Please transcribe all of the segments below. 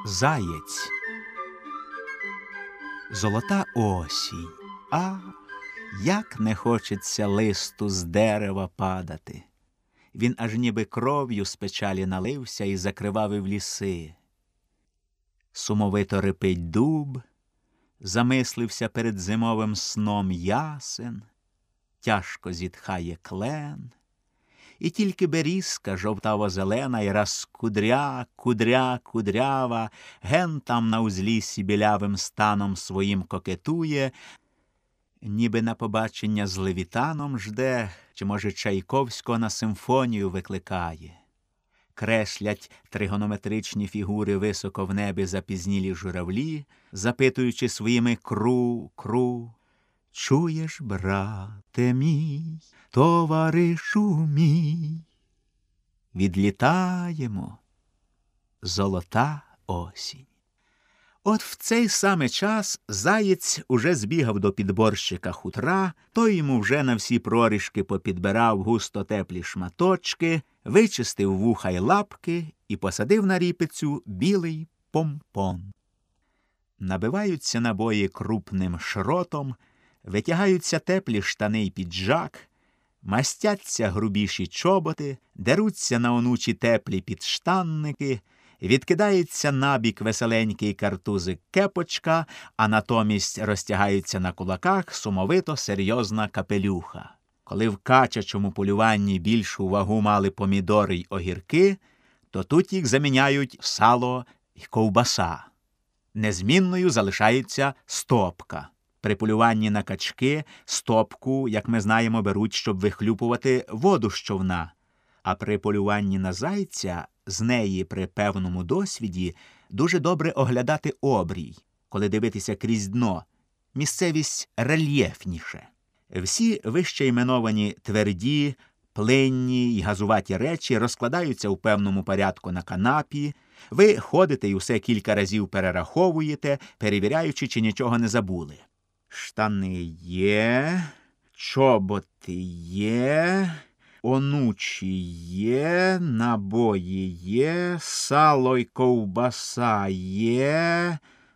Заєць. Золота осінь. А, як не хочеться листу з дерева падати. Він аж ніби кров'ю з печалі налився і закривавив ліси. Сумовито рипить дуб, замислився перед зимовим сном ясен, тяжко зітхає клен. І тільки берізка жовтаво-зелена й раз кудрява, ген там на узліссі білявим станом своїм кокетує, ніби на побачення з Левітаном жде, чи, може, Чайковського на симфонію викликає. Креслять тригонометричні фігури високо в небі запізнілі журавлі, запитуючи своїми кру. Чуєш, брате мій, товаришу мій? Відлітаємо. Золота осінь. От в цей саме час заєць уже збігав до підборщика хутра, той йому вже на всі проріжки попідбирав густо теплі шматочки, вичистив вуха й лапки і посадив на ріпицю білий помпон. Набиваються набої крупним шротом, витягаються теплі штани й піджак, мастяться грубіші чоботи, деруться на онучі теплі підштанники, відкидається набік веселенький картузик кепочка, а натомість розтягаються на кулаках сумовито серйозна капелюха. Коли в качачому полюванні більшу вагу мали помідори й огірки, то тут їх заміняють сало й ковбаса. Незмінною залишається стопка. При полюванні на качки стопку, як ми знаємо, беруть, щоб вихлюпувати воду з човна. А при полюванні на зайця з неї при певному досвіді дуже добре оглядати обрій, коли дивитися крізь дно. Місцевість рельєфніше. Всі вище іменовані тверді, плинні й газуваті речі розкладаються у певному порядку на канапі. Ви ходите й усе кілька разів перераховуєте, перевіряючи, чи нічого не забули. Штани є, чоботи є, онучі є, набої є, сало й ковбаса є.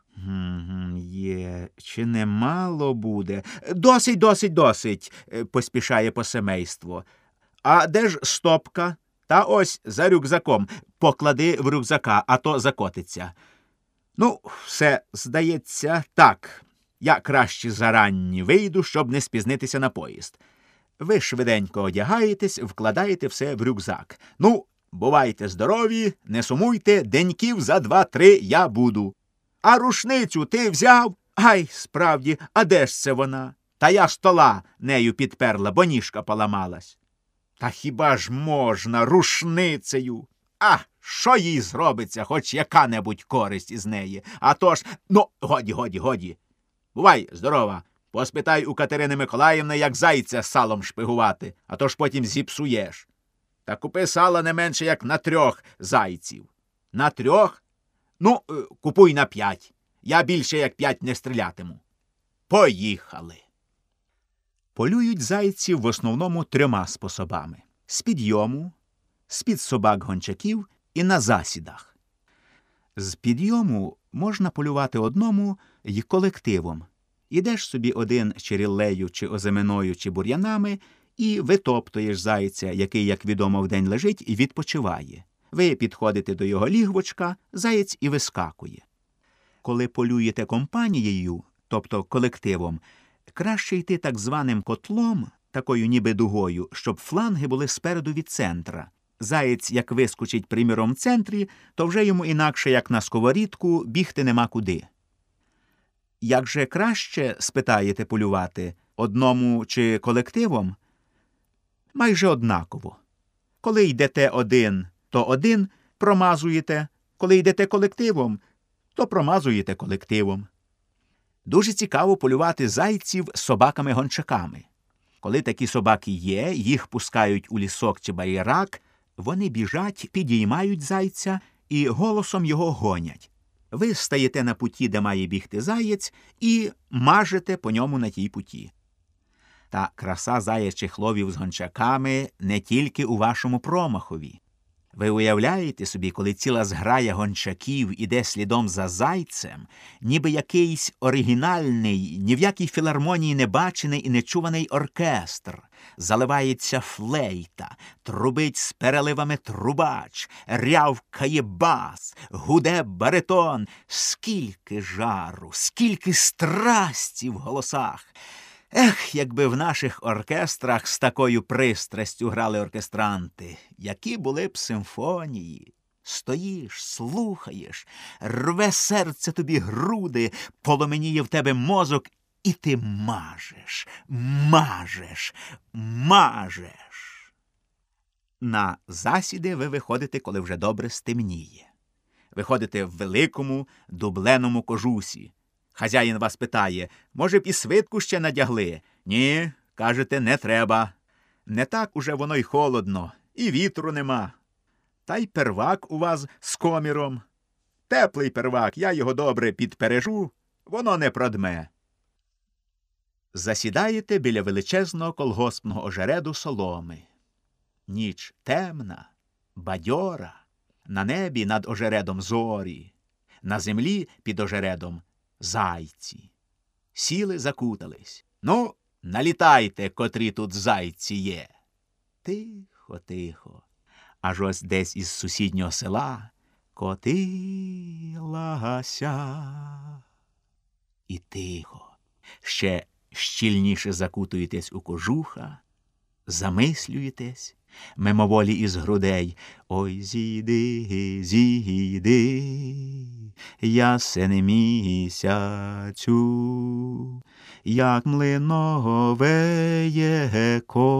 Є. Чи немало буде? Досить, поспішає посемейство. А де ж стопка? Та ось за рюкзаком. Поклади в рюкзака, а то закотиться. Ну, все, здається, так. Я краще заранні вийду, щоб не спізнитися на поїзд. Ви швиденько одягаєтесь, вкладаєте все в рюкзак. Ну, бувайте здорові, не сумуйте, деньків за 2-3 я буду. А рушницю ти взяв? Ай, справді, а де ж це вона? Та я стола нею підперла, бо ніжка поламалась. Та хіба ж можна рушницею? А, що їй зробиться, хоч яка-небудь користь із неї? А то ж, ну, годі. Бувай, здорова. Поспитай у Катерини Миколаївни, як зайця з салом шпигувати, а то ж потім зіпсуєш. Та купи сала не менше, як на 3 зайців. На 3? Ну, купуй на 5. Я більше, як 5 не стрілятиму. Поїхали. Полюють зайців в основному 3 способами. З підйому, з-під собак-гончаків і на засідах. З підйому можна полювати одному й колективом. Ідеш собі один чи ріллею, чи озиминою, чи бур'янами і витоптуєш зайця, який, як відомо, вдень лежить і відпочиває. Ви підходите до його лігвочка, заєць і вискакує. Коли полюєте компанією, тобто колективом, краще йти так званим котлом, такою ніби дугою, щоб фланги були спереду від центра. Заєць, як вискочить, приміром, в центрі, то вже йому інакше, як на сковорідку, бігти нема куди. Як же краще, спитаєте, полювати, одному чи колективом? Майже однаково. Коли йдете один, то один промазуєте, коли йдете колективом, то промазуєте колективом. Дуже цікаво полювати зайців з собаками-гончаками. Коли такі собаки є, їх пускають у лісок чи байрак, вони біжать, підіймають зайця і голосом його гонять. Ви стаєте на путі, де має бігти заєць, і мажете по ньому на тій путі. Та краса заячих ловів з гончаками не тільки у вашому промахові. Ви уявляєте собі, коли ціла зграя гончаків іде слідом за зайцем, ніби якийсь оригінальний, ні в якій філармонії не бачений і не чуваний оркестр. Заливається флейта, трубить з переливами трубач, рявкає бас, гуде баритон. Скільки жару, скільки страсті в голосах! Ех, якби в наших оркестрах з такою пристрастю грали оркестранти, які були б симфонії. Стоїш, слухаєш, рве серце тобі груди, поломеніє в тебе мозок, і ти мажеш, мажеш, мажеш. На засіди ви виходите, коли вже добре стемніє. Виходите в великому дубленому кожусі. Хазяїн вас питає, може б і свитку ще надягли? Ні, кажете, не треба. Не так уже воно й холодно, і вітру нема. Та й первак у вас з коміром. Теплий первак, я його добре підпережу, воно не продме. Засідаєте біля величезного колгоспного ожереду соломи. Ніч темна, бадьора, на небі над ожередом зорі, на землі під ожередом зайці. Сіли, закутались. Ну, налітайте, котрі тут зайці є. Тихо, тихо. Аж ось десь із сусіднього села котилася. І тихо. Ще щільніше закутуєтесь у кожуха, замислюєтесь, мимоволі із грудей. Ой, зійди, зійди, ясен місяцю, як млиновеє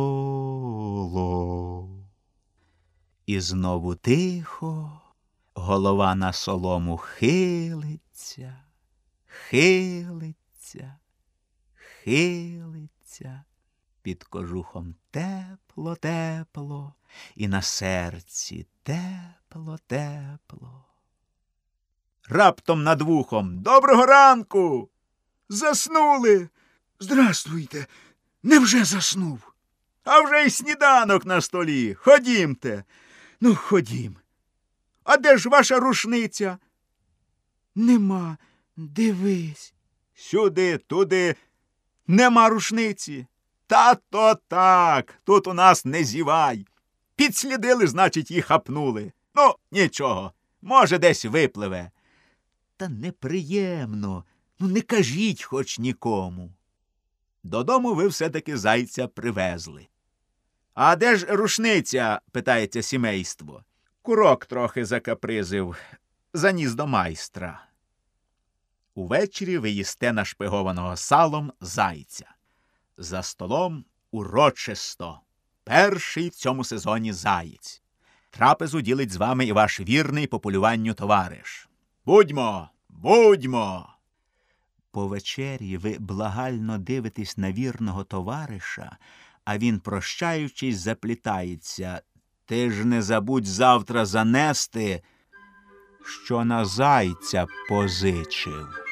коло. І знову тихо, голова на солому хилиться, хилиться, хилиться. Під кожухом тепло, тепло, і на серці тепло, тепло. Раптом над вухом: доброго ранку! Заснули! Здравствуйте! Невже заснув? А вже й сніданок на столі. Ходімте. Ну, ходім. А де ж ваша рушниця? Нема. Дивись. Сюди, туди. Нема рушниці. Та-то так. Тут у нас не зівай. Підслідили, значить, їх хапнули. Ну, нічого. Може, десь випливе. Та неприємно. Ну, не кажіть хоч нікому. Додому ви все-таки зайця привезли. А де ж рушниця, питається сімейство. Курок трохи закапризив, заніс до майстра. Увечері ви їсте нашпигованого салом зайця. За столом урочисто. Перший в цьому сезоні заєць. Трапезу ділить з вами і ваш вірний по полюванню товариш. Будьмо, будьмо! По вечері ви благально дивитесь на вірного товариша, а він, прощаючись, заплітається. Ти ж не забудь завтра занести, що на зайця позичив.